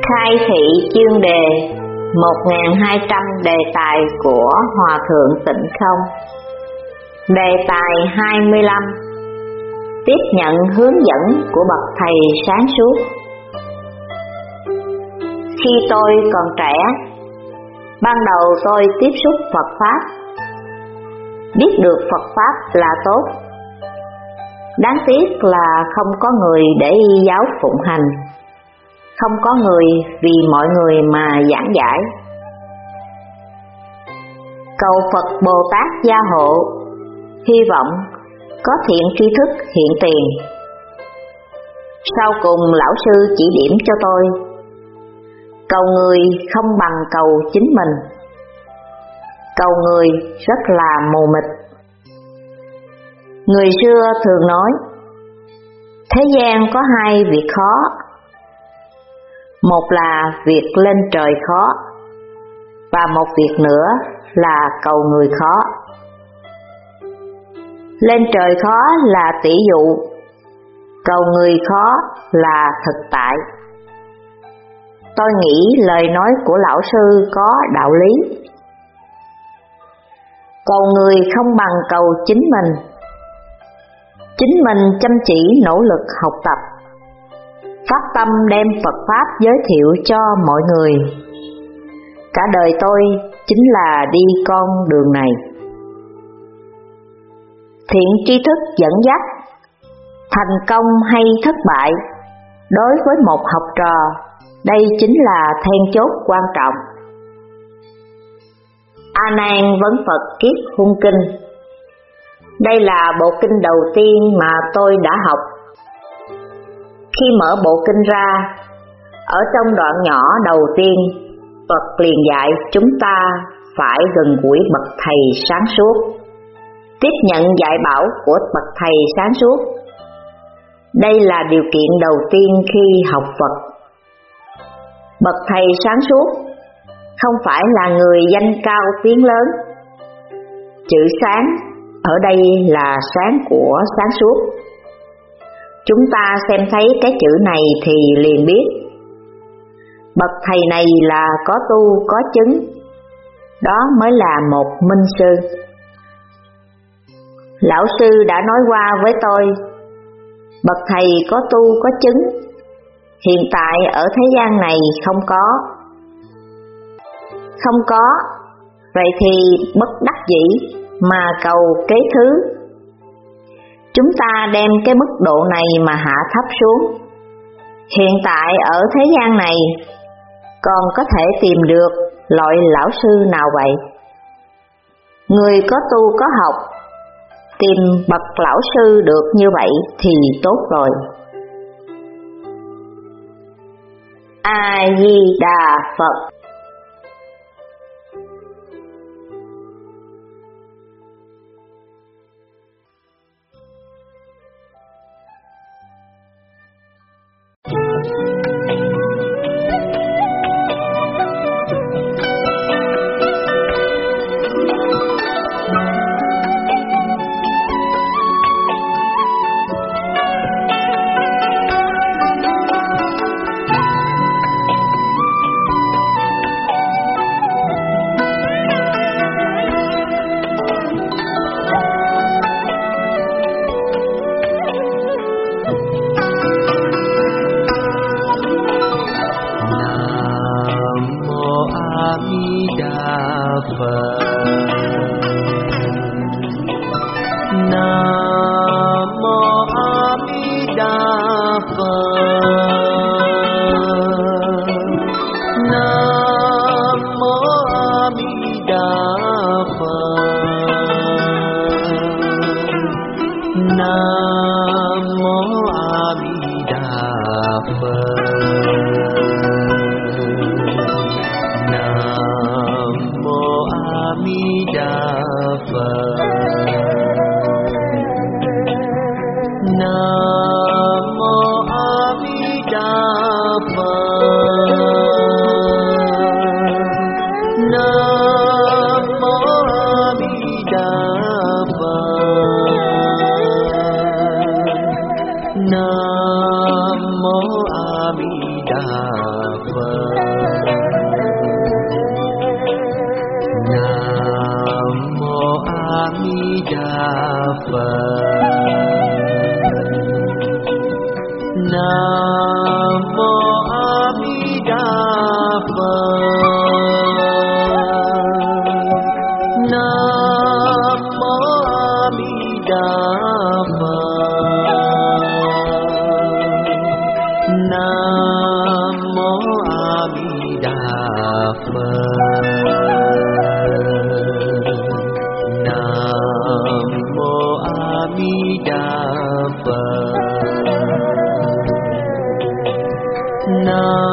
Khai thị chuyên đề 1200 đề tài của Hòa Thượng Tịnh Không. Đề tài 25: Tiếp nhận hướng dẫn của bậc thầy sáng suốt. Khi tôi còn trẻ, ban đầu tôi tiếp xúc Phật Pháp. Biết được Phật Pháp là tốt, đáng tiếc là không có người để y giáo phụng hành, không có người vì mọi người mà giảng giải. Cầu Phật Bồ Tát gia hộ, hy vọng có thiện tri thức hiện tiền. Sau cùng lão sư chỉ điểm cho tôi: cầu người không bằng cầu chính mình. Cầu người rất là mù mịt. Người xưa thường nói, thế gian có hai việc khó. Một là việc lên trời khó, và một việc nữa là cầu người khó. Lên trời khó là tỷ dụ, cầu người khó là thực tại. Tôi nghĩ lời nói của lão sư có đạo lý. Cầu người không bằng cầu chính mình. Chính mình chăm chỉ nỗ lực học tập, phát tâm đem Phật Pháp giới thiệu cho mọi người. Cả đời tôi chính là đi con đường này. Thiện tri thức dẫn dắt, thành công hay thất bại, đối với một học trò, đây chính là then chốt quan trọng. A Nan vấn Phật Kiết Huân Kinh. Đây là bộ kinh đầu tiên mà tôi đã học. Khi mở bộ kinh ra, ở trong đoạn nhỏ đầu tiên, Phật liền dạy chúng ta phải gần gũi bậc thầy sáng suốt, tiếp nhận dạy bảo của bậc thầy sáng suốt. Đây là điều kiện đầu tiên khi học Phật. Bậc thầy sáng suốt không phải là người danh cao tiếng lớn. Chữ sáng ở đây là sáng của sáng suốt. Chúng ta xem thấy cái chữ này thì liền biết bậc thầy này là có tu có chứng. Đó mới là một minh sư. Lão sư đã nói qua với tôi, bậc thầy có tu có chứng, hiện tại ở thế gian này không có. Không có, vậy thì bất đắc dĩ mà cầu kế thứ. Chúng ta đem cái mức độ này mà hạ thấp xuống. Hiện tại ở thế gian này còn có thể tìm được loại lão sư nào vậy? Người có tu có học, tìm bậc lão sư được như vậy thì tốt rồi. A Di Đà Phật. Nam mô A Nam